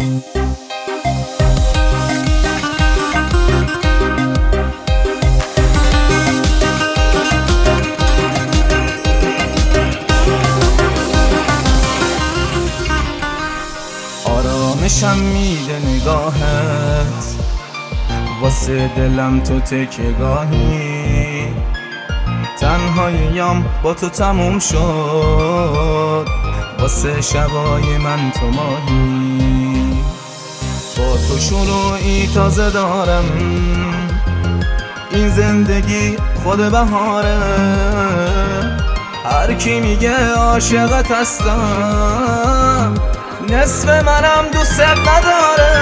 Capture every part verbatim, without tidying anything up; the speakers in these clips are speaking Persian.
آرامشم میده نگاهت، واسه دلم تو تکیه‌گاهی. تنهاییم با تو تموم شد، واسه شبای من تو ماهی. با تو شروعی تازه دارم، این زندگی خود بهاره. هر کی میگه عاشقت هستم، نصف منم دوست نداره.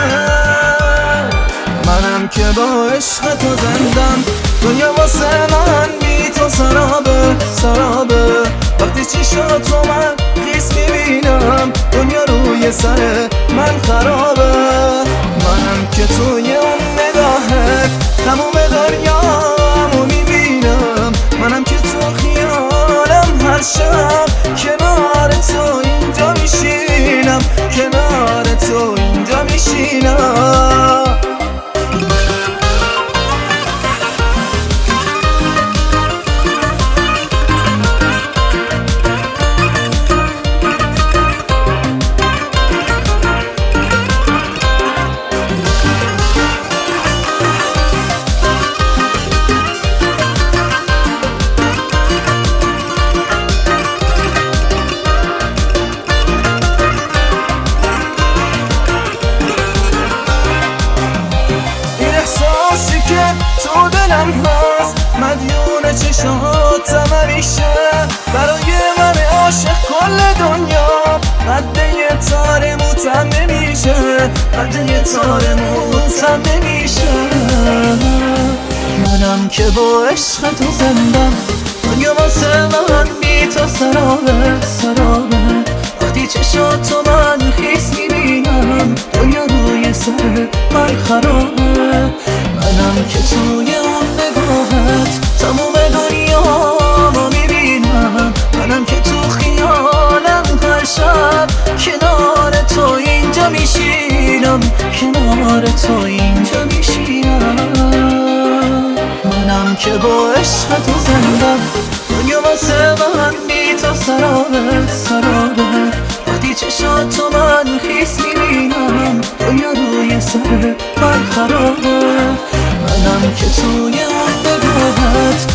منم که با عشق تو زندم، دنیا واسه من بی تو سرابه سرابه. وقتی چشات تو من خیس میبینم، دنیا روی سر من خرابه. منم که توی اون نگاهت تموم دنیامو میبینم. منم که تو خیالم هر شب کنار تو اینجا میشینم، کنار تو اینجا میشینم. تو دلم هست مدیون چشاتم همیشه. برای من عاشق کل دنیا قد یه تار موتم نمیشه، قد یه تار موتم نمیشه. منم که با عشق تو زندم، دنیا واسه من بی تو سرابه سرابه. وقتی چشات تو من خیس میبینم، دنیا روی سر من خرابه. منم که توی اون نگاهت تموم دنیامو میبینم. منم که تو خیالم هر شب کنار تو اینجا میشینم، کنار تو اینجا میشینم. منم که با عشق تو زندم، دنیا واسه من بی تو سرابه سرابه. وقتی چشات تو من خیس میبینم، دنیا روی سر من خرابه. منم که توی اون نگاهت